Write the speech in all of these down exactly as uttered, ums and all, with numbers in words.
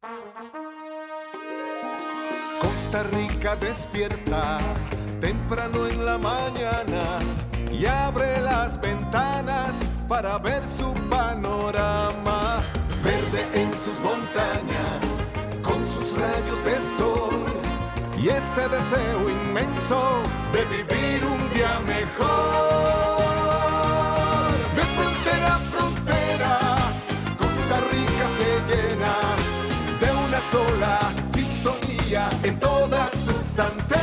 Costa Rica despierta temprano en la mañana y abre las ventanas para ver su panorama. Verde en sus montañas, con sus rayos de sol y ese deseo inmenso de vivir un día mejor. De frontera a frontera, Costa Rica se llena de una sola sintonía en todas sus antenas.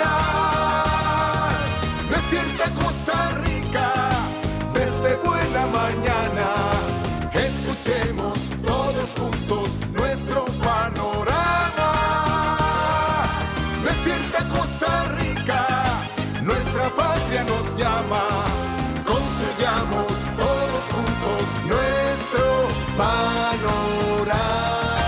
Despierta Costa Rica desde buena mañana. Escuchemos todos juntos nuestro panorama. Despierta Costa Rica, nuestra patria nos llama. Construyamos todos juntos nuestro panorama.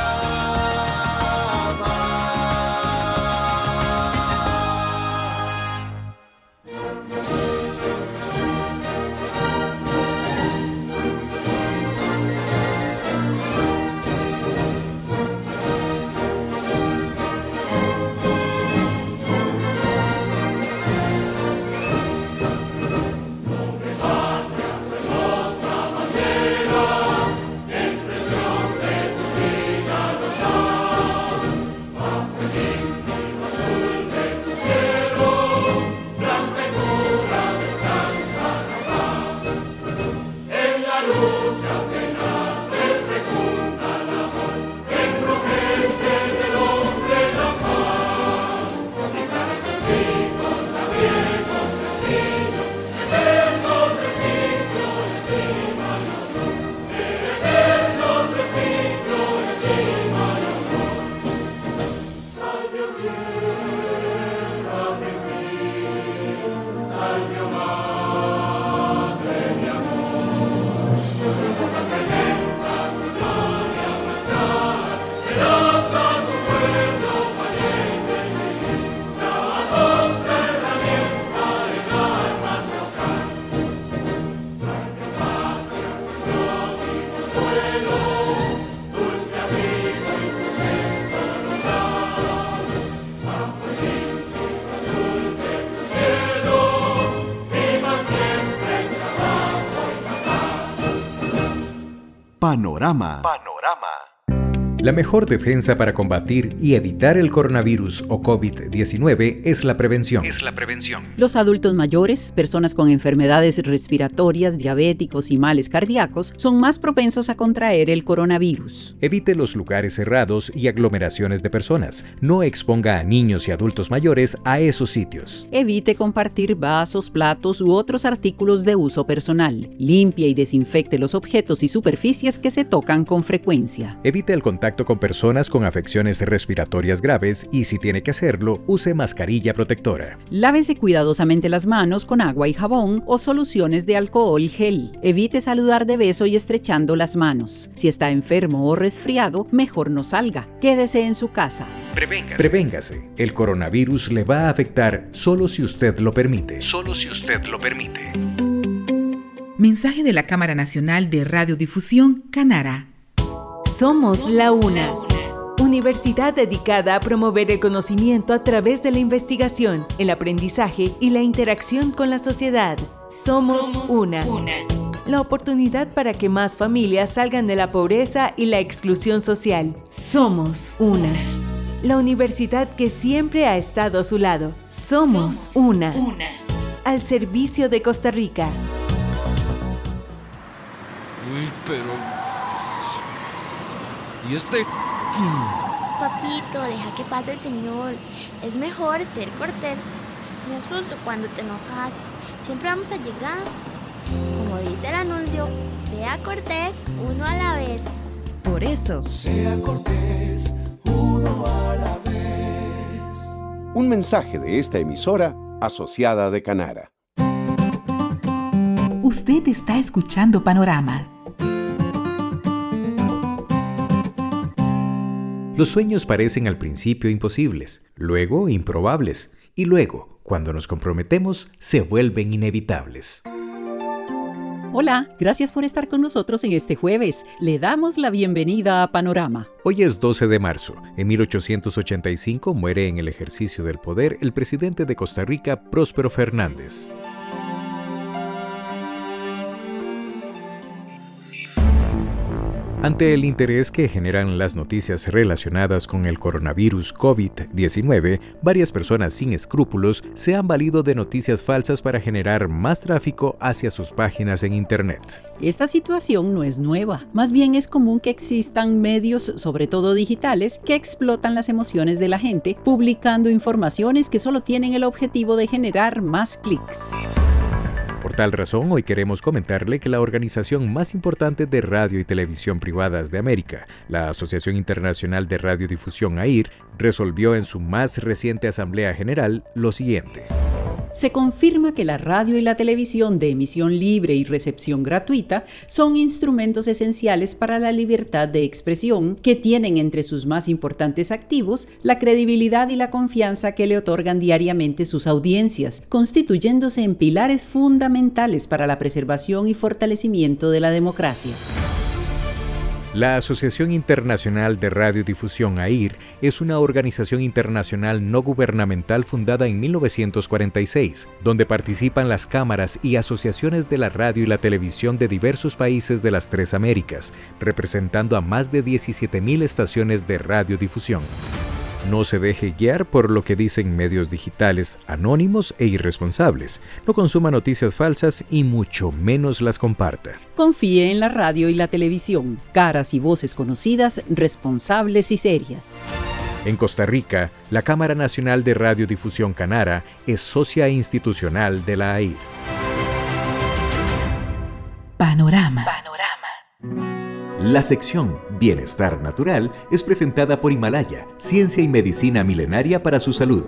Panorama. Panorama. La mejor defensa para combatir y evitar el coronavirus o COVID diecinueve es la prevención. Es la prevención. Los adultos mayores, personas con enfermedades respiratorias, diabéticos y males cardíacos son más propensos a contraer el coronavirus. Evite los lugares cerrados y aglomeraciones de personas. No exponga a niños y adultos mayores a esos sitios. Evite compartir vasos, platos u otros artículos de uso personal. Limpie y desinfecte los objetos y superficies que se tocan con frecuencia. Evite el contacto con personas con afecciones respiratorias graves y, si tiene que hacerlo, use mascarilla protectora. Lávese cuidadosamente las manos con agua y jabón o soluciones de alcohol gel. Evite saludar de beso y estrechando las manos. Si está enfermo o resfriado, mejor no salga. Quédese en su casa. Prevéngase. Prevéngase. El coronavirus le va a afectar solo si usted lo permite. Solo si usted lo permite. Mensaje de la Cámara Nacional de Radiodifusión, Canara. Somos la UNA, universidad dedicada a promover el conocimiento a través de la investigación, el aprendizaje y la interacción con la sociedad. Somos, Somos una. una. La oportunidad para que más familias salgan de la pobreza y la exclusión social. Somos una. La universidad que siempre ha estado a su lado. Somos, Somos una. una. Al servicio de Costa Rica. Uy, pero... ¿Y este? Papito, deja que pase el señor. Es mejor ser cortés. Me asusto cuando te enojas. Siempre vamos a llegar. Como dice el anuncio, sea cortés uno a la vez. Por eso, sea cortés uno a la vez. Un mensaje de esta emisora asociada de Canara. Usted está escuchando Panorama. Los sueños parecen al principio imposibles, luego improbables, y luego, cuando nos comprometemos, se vuelven inevitables. Hola, gracias por estar con nosotros en este jueves. Le damos la bienvenida a Panorama. Hoy es doce de marzo. En mil ochocientos ochenta y cinco muere en el ejercicio del poder el presidente de Costa Rica, Próspero Fernández. Ante el interés que generan las noticias relacionadas con el coronavirus COVID diecinueve, varias personas sin escrúpulos se han valido de noticias falsas para generar más tráfico hacia sus páginas en Internet. Esta situación no es nueva, más bien es común que existan medios, sobre todo digitales, que explotan las emociones de la gente, publicando informaciones que solo tienen el objetivo de generar más clics. Por tal razón, hoy queremos comentarle que la organización más importante de radio y televisión privadas de América, la Asociación Internacional de Radiodifusión A I R, resolvió en su más reciente Asamblea General lo siguiente. Se confirma que la radio y la televisión de emisión libre y recepción gratuita son instrumentos esenciales para la libertad de expresión que tienen entre sus más importantes activos la credibilidad y la confianza que le otorgan diariamente sus audiencias, constituyéndose en pilares fundamentales para la preservación y fortalecimiento de la democracia. La Asociación Internacional de Radiodifusión A I R es una organización internacional no gubernamental fundada en mil novecientos cuarenta y seis, donde participan las cámaras y asociaciones de la radio y la televisión de diversos países de las tres Américas, representando a más de diecisiete mil estaciones de radiodifusión. No se deje guiar por lo que dicen medios digitales anónimos e irresponsables. No consuma noticias falsas y mucho menos las comparta. Confíe en la radio y la televisión, caras y voces conocidas, responsables y serias. En Costa Rica, la Cámara Nacional de Radiodifusión Canara es socia institucional de la A I R. Panorama. Panorama. La sección Bienestar Natural es presentada por Himalaya, ciencia y medicina milenaria para su salud.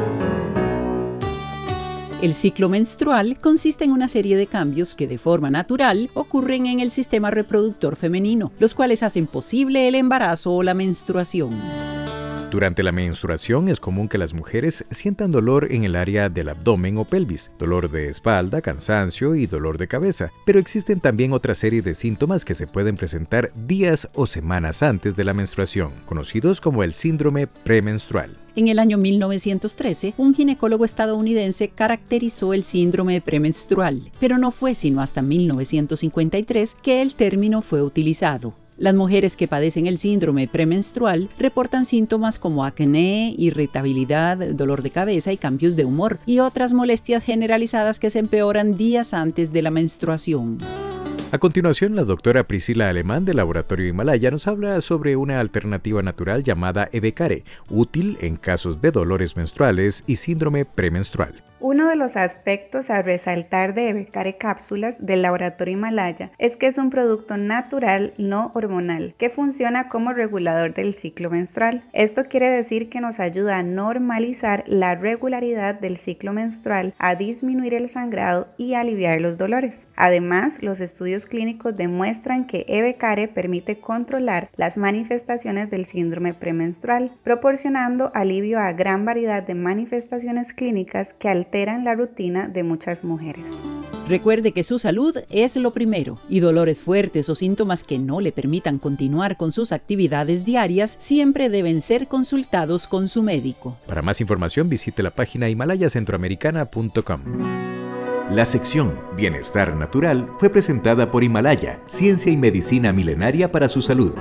El ciclo menstrual consiste en una serie de cambios que de forma natural ocurren en el sistema reproductor femenino, los cuales hacen posible el embarazo o la menstruación. Durante la menstruación es común que las mujeres sientan dolor en el área del abdomen o pelvis, dolor de espalda, cansancio y dolor de cabeza, pero existen también otra serie de síntomas que se pueden presentar días o semanas antes de la menstruación, conocidos como el síndrome premenstrual. En el año mil novecientos trece, un ginecólogo estadounidense caracterizó el síndrome premenstrual, pero no fue sino hasta mil novecientos cincuenta y tres que el término fue utilizado. Las mujeres que padecen el síndrome premenstrual reportan síntomas como acné, irritabilidad, dolor de cabeza y cambios de humor, y otras molestias generalizadas que se empeoran días antes de la menstruación. A continuación, la doctora Priscila Alemán del Laboratorio Himalaya nos habla sobre una alternativa natural llamada Evecare, útil en casos de dolores menstruales y síndrome premenstrual. Uno de los aspectos a resaltar de Evecare Cápsulas del Laboratorio Himalaya es que es un producto natural no hormonal que funciona como regulador del ciclo menstrual. Esto quiere decir que nos ayuda a normalizar la regularidad del ciclo menstrual, a disminuir el sangrado y a aliviar los dolores. Además, los estudios clínicos demuestran que Evecare permite controlar las manifestaciones del síndrome premenstrual, proporcionando alivio a gran variedad de manifestaciones clínicas que alteran alteran la rutina de muchas mujeres. Recuerde que su salud es lo primero y dolores fuertes o síntomas que no le permitan continuar con sus actividades diarias siempre deben ser consultados con su médico. Para más información visite la página himalaya centroamericana punto com. La sección Bienestar Natural fue presentada por Himalaya, ciencia y medicina milenaria para su salud.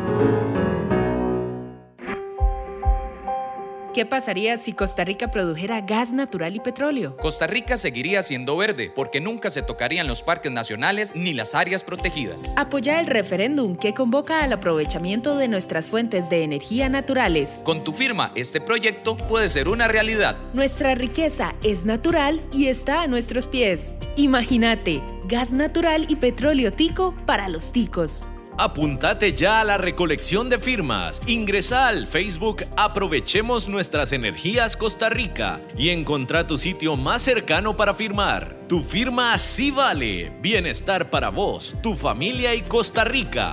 ¿Qué pasaría si Costa Rica produjera gas natural y petróleo? Costa Rica seguiría siendo verde porque nunca se tocarían los parques nacionales ni las áreas protegidas. Apoya el referéndum que convoca al aprovechamiento de nuestras fuentes de energía naturales. Con tu firma, este proyecto puede ser una realidad. Nuestra riqueza es natural y está a nuestros pies. Imagínate, gas natural y petróleo tico para los ticos. Apúntate ya a la recolección de firmas. Ingresa al Facebook Aprovechemos Nuestras Energías Costa Rica y encontrá tu sitio más cercano para firmar. Tu firma sí vale. Bienestar para vos, tu familia y Costa Rica.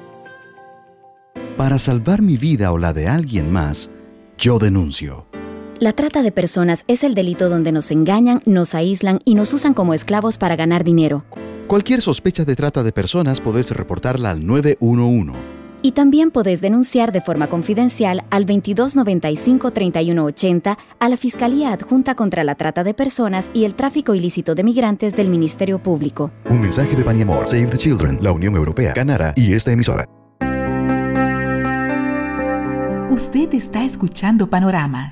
Para salvar mi vida o la de alguien más, yo denuncio. La trata de personas es el delito donde nos engañan, nos aíslan y nos usan como esclavos para ganar dinero. Cualquier sospecha de trata de personas podés reportarla al nueve uno uno. Y también podés denunciar de forma confidencial al veintidós noventa y cinco treinta y uno ochenta a la Fiscalía Adjunta contra la Trata de Personas y el Tráfico Ilícito de Migrantes del Ministerio Público. Un mensaje de Paniamor, Save the Children, la Unión Europea, Canara y esta emisora. Usted está escuchando Panorama.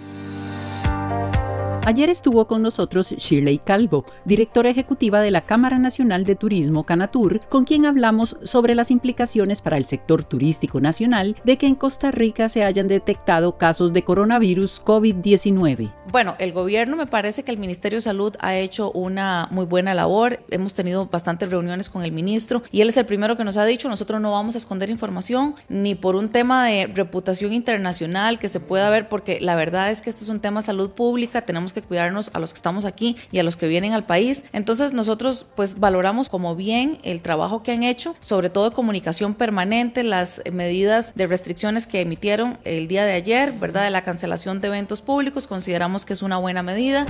Ayer estuvo con nosotros Shirley Calvo, directora ejecutiva de la Cámara Nacional de Turismo Canatur, con quien hablamos sobre las implicaciones para el sector turístico nacional de que en Costa Rica se hayan detectado casos de coronavirus COVID diecinueve. Bueno, el gobierno, me parece que el Ministerio de Salud ha hecho una muy buena labor. Hemos tenido bastantes reuniones con el ministro y él es el primero que nos ha dicho: nosotros no vamos a esconder información ni por un tema de reputación internacional que se pueda ver, porque la verdad es que esto es un tema de salud pública, tenemos que cuidarnos a los que estamos aquí y a los que vienen al país. Entonces nosotros pues valoramos como bien el trabajo que han hecho, sobre todo de comunicación permanente, las medidas de restricciones que emitieron el día de ayer, ¿verdad?, de la cancelación de eventos públicos. Consideramos que es una buena medida.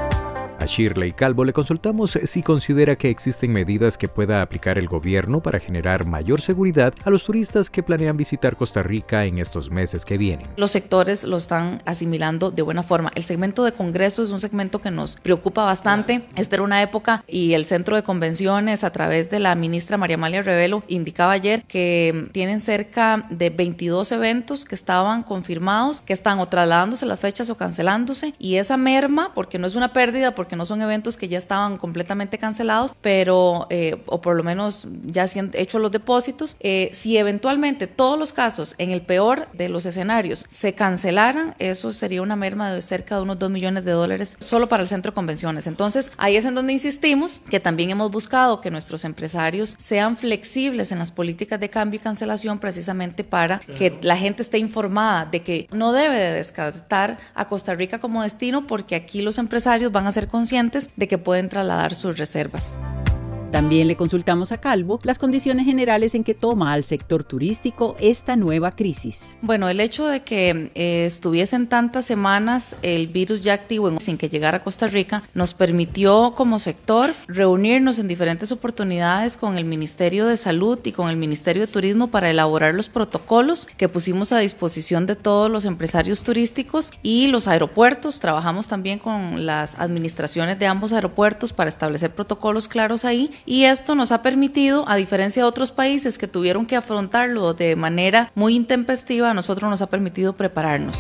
A Shirley Calvo le consultamos si considera que existen medidas que pueda aplicar el gobierno para generar mayor seguridad a los turistas que planean visitar Costa Rica en estos meses que vienen. Los sectores lo están asimilando de buena forma. El segmento de congresos es un segmento que nos preocupa bastante. Esta era una época y el centro de convenciones, a través de la ministra María Amalia Revelo, indicaba ayer que tienen cerca de veintidós eventos que estaban confirmados, que están o trasladándose las fechas o cancelándose, y esa merma, porque no es una pérdida, porque no son eventos que ya estaban completamente cancelados, pero eh, o por lo menos ya se han hecho los depósitos. Eh, si eventualmente todos los casos, en el peor de los escenarios, se cancelaran, eso sería una merma de cerca de unos dos millones de dólares solo para el centro de convenciones. Entonces ahí es en donde insistimos que también hemos buscado que nuestros empresarios sean flexibles en las políticas de cambio y cancelación, precisamente para que la gente esté informada de que no debe de descartar a Costa Rica como destino, porque aquí los empresarios van a ser conscientes de que pueden trasladar sus reservas. También le consultamos a Calvo las condiciones generales en que toma al sector turístico esta nueva crisis. Bueno, el hecho de que eh, estuviesen tantas semanas el virus ya activo en, sin que llegara a Costa Rica nos permitió como sector reunirnos en diferentes oportunidades con el Ministerio de Salud y con el Ministerio de Turismo para elaborar los protocolos que pusimos a disposición de todos los empresarios turísticos y los aeropuertos. Trabajamos también con las administraciones de ambos aeropuertos para establecer protocolos claros ahí. Y esto nos ha permitido, a diferencia de otros países que tuvieron que afrontarlo de manera muy intempestiva, a nosotros nos ha permitido prepararnos.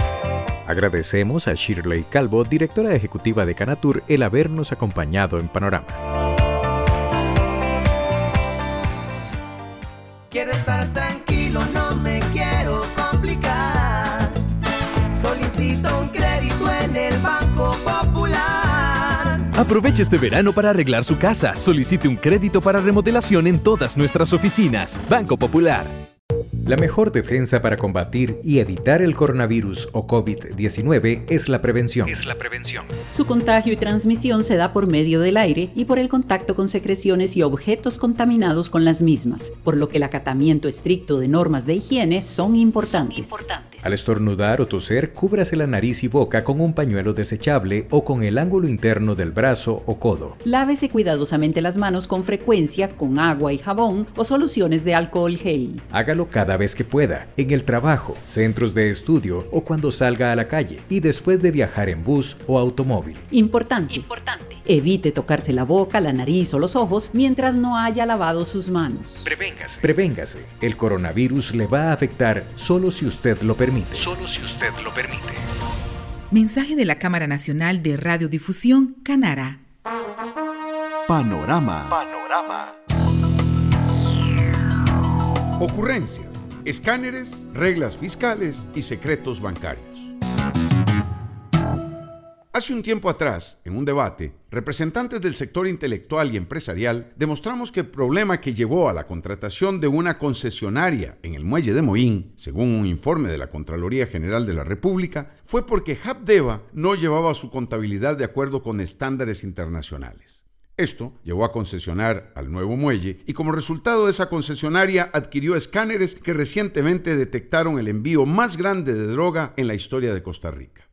Agradecemos a Shirley Calvo, directora ejecutiva de Canatur, el habernos acompañado en Panorama. Quiero estar tranquilo, no me quiero complicar. Solicito un crédito en el Banco Popular. Aproveche este verano para arreglar su casa. Solicite un crédito para remodelación en todas nuestras oficinas. Banco Popular. La mejor defensa para combatir y evitar el coronavirus o COVID diecinueve es la prevención. Es la prevención. Su contagio y transmisión se da por medio del aire y por el contacto con secreciones y objetos contaminados con las mismas, por lo que el acatamiento estricto de normas de higiene son importantes. Son importantes. Al estornudar o toser, cúbrase la nariz y boca con un pañuelo desechable o con el ángulo interno del brazo o codo. Lávese cuidadosamente las manos con frecuencia con agua y jabón o soluciones de alcohol gel. Hágalo cada vez que pueda, en el trabajo, centros de estudio o cuando salga a la calle y después de viajar en bus o automóvil. Importante. Importante. Evite tocarse la boca, la nariz o los ojos mientras no haya lavado sus manos. Prevéngase. Prevéngase. El coronavirus le va a afectar solo si usted lo permite. Solo si usted lo permite. Mensaje de la Cámara Nacional de Radiodifusión, Canara. Panorama. Panorama. Ocurrencias, escáneres, reglas fiscales y secretos bancarios. Hace un tiempo atrás, en un debate, representantes del sector intelectual y empresarial demostramos que el problema que llevó a la contratación de una concesionaria en el muelle de Moín, según un informe de la Contraloría General de la República, fue porque Habdeba no llevaba su contabilidad de acuerdo con estándares internacionales. Esto llevó a concesionar al nuevo muelle y como resultado de esa concesionaria adquirió escáneres que recientemente detectaron el envío más grande de droga en la historia de Costa Rica.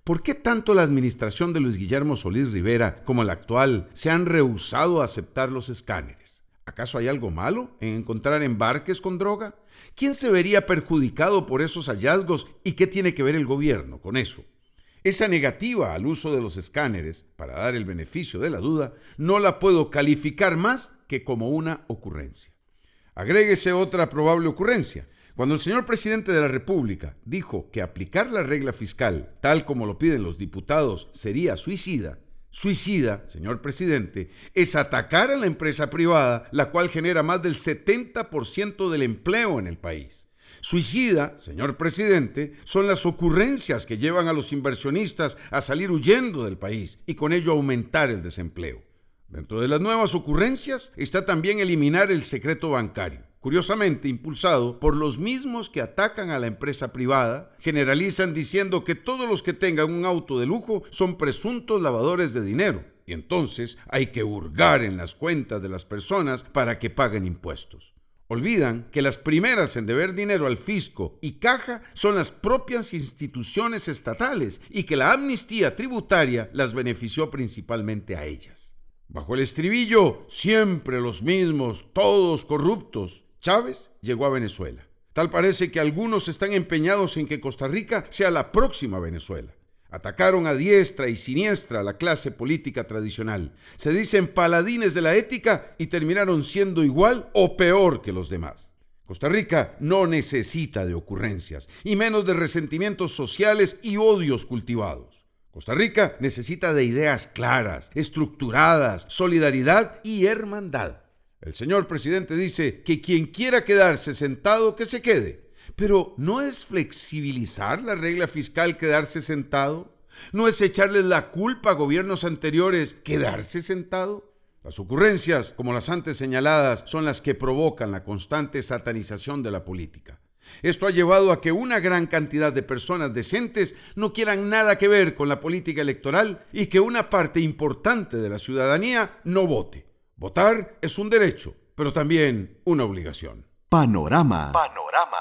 ¿Por qué tanto la administración de Luis Guillermo Solís Rivera como la actual se han rehusado a aceptar los escáneres? ¿Acaso hay algo malo en encontrar embarques con droga? ¿Quién se vería perjudicado por esos hallazgos y qué tiene que ver el gobierno con eso? Esa negativa al uso de los escáneres, para dar el beneficio de la duda, no la puedo calificar más que como una ocurrencia. Agréguese otra probable ocurrencia. Cuando el señor presidente de la República dijo que aplicar la regla fiscal, tal como lo piden los diputados, sería suicida, suicida, señor presidente, es atacar a la empresa privada, la cual genera más del setenta por ciento del empleo en el país. Suicida, señor presidente, son las ocurrencias que llevan a los inversionistas a salir huyendo del país y con ello aumentar el desempleo. Dentro de las nuevas ocurrencias está también eliminar el secreto bancario. Curiosamente impulsado por los mismos que atacan a la empresa privada, generalizan diciendo que todos los que tengan un auto de lujo son presuntos lavadores de dinero, y entonces hay que hurgar en las cuentas de las personas para que paguen impuestos. Olvidan que las primeras en deber dinero al fisco y caja son las propias instituciones estatales y que la amnistía tributaria las benefició principalmente a ellas. Bajo el estribillo, siempre los mismos, todos corruptos, Chávez llegó a Venezuela. Tal parece que algunos están empeñados en que Costa Rica sea la próxima Venezuela. Atacaron a diestra y siniestra a la clase política tradicional. Se dicen paladines de la ética y terminaron siendo igual o peor que los demás. Costa Rica no necesita de ocurrencias, y menos de resentimientos sociales y odios cultivados. Costa Rica necesita de ideas claras, estructuradas, solidaridad y hermandad. El señor presidente dice que quien quiera quedarse sentado, que se quede. Pero ¿no es flexibilizar la regla fiscal quedarse sentado? ¿No es echarles la culpa a gobiernos anteriores quedarse sentado? Las ocurrencias, como las antes señaladas, son las que provocan la constante satanización de la política. Esto ha llevado a que una gran cantidad de personas decentes no quieran nada que ver con la política electoral y que una parte importante de la ciudadanía no vote. Votar es un derecho, pero también una obligación. Panorama. Panorama.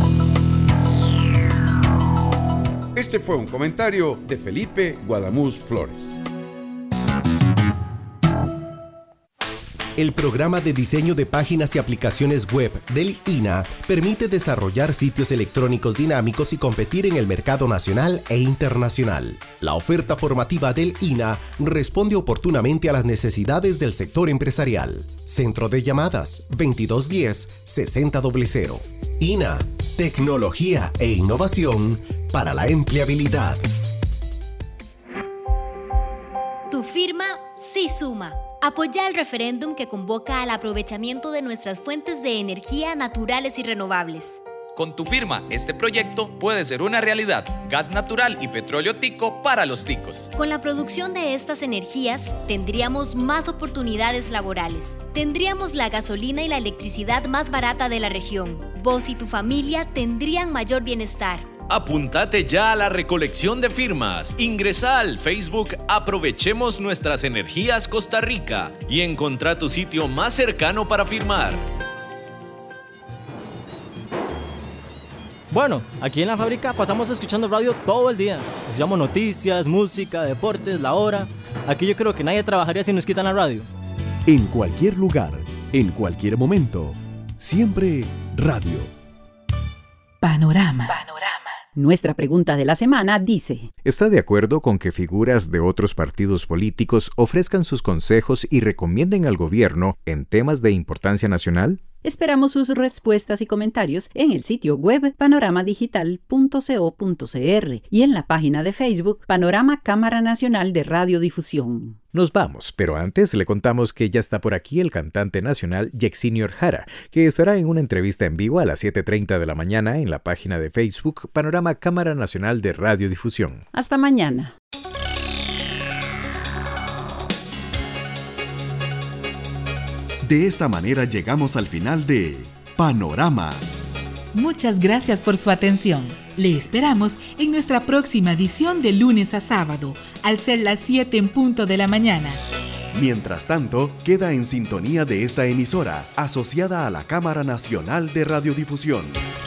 Este fue un comentario de Felipe Guadamuz Flores. El programa de diseño de páginas y aplicaciones web del I N A permite desarrollar sitios electrónicos dinámicos y competir en el mercado nacional e internacional. La oferta formativa del I N A responde oportunamente a las necesidades del sector empresarial. Centro de llamadas veintidós diez sesenta cero. I N A, tecnología e innovación para la empleabilidad. Tu firma sí suma. Apoya el referéndum que convoca al aprovechamiento de nuestras fuentes de energía naturales y renovables. Con tu firma, este proyecto puede ser una realidad. Gas natural y petróleo tico para los ticos. Con la producción de estas energías, tendríamos más oportunidades laborales. Tendríamos la gasolina y la electricidad más barata de la región. Vos y tu familia tendrían mayor bienestar. Apúntate ya a la recolección de firmas. Ingresa al Facebook Aprovechemos Nuestras Energías Costa Rica y encontrá tu sitio más cercano para firmar. Bueno, aquí en la fábrica pasamos escuchando radio todo el día. Escuchamos noticias, música, deportes, la hora. Aquí yo creo que nadie trabajaría si nos quitan la radio. En cualquier lugar, en cualquier momento, siempre radio. Panorama. Panorama. Nuestra pregunta de la semana dice: ¿está de acuerdo con que figuras de otros partidos políticos ofrezcan sus consejos y recomienden al gobierno en temas de importancia nacional? Esperamos sus respuestas y comentarios en el sitio web panorama digital punto co punto cr y en la página de Facebook Panorama Cámara Nacional de Radiodifusión. Nos vamos, pero antes le contamos que ya está por aquí el cantante nacional Yexenior Jara, que estará en una entrevista en vivo a las siete treinta de la mañana en la página de Facebook Panorama Cámara Nacional de Radiodifusión. Hasta mañana. De esta manera llegamos al final de Panorama. Muchas gracias por su atención. Le esperamos en nuestra próxima edición de lunes a sábado, al ser las siete en punto de la mañana. Mientras tanto, queda en sintonía de esta emisora, asociada a la Cámara Nacional de Radiodifusión.